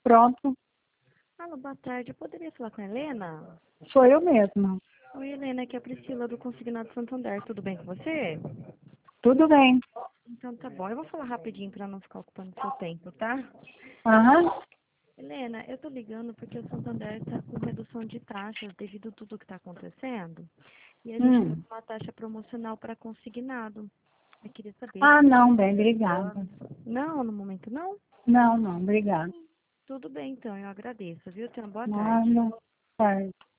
Pronto, Alô, boa tarde. Eu poderia falar com a Helena? sou eu mesma. Oi, Helena, aqui é a Priscila do Consignado Santander. Tudo bem com você? Tudo bem. Então tá bom. Eu vou falar rapidinho para não ficar ocupando seu tempo, tá? Aham. Helena, eu tô ligando porque o Santander está com redução de taxas devido a tudo que está acontecendo. E a gente tem uma taxa promocional para consignado. Eu queria saber se Ah, você não, está bem, obrigada. interessado. Não, no momento não? Não, não, obrigada. Tudo bem, então. Eu agradeço, viu? Tenha uma boa tarde. Nada. Tá.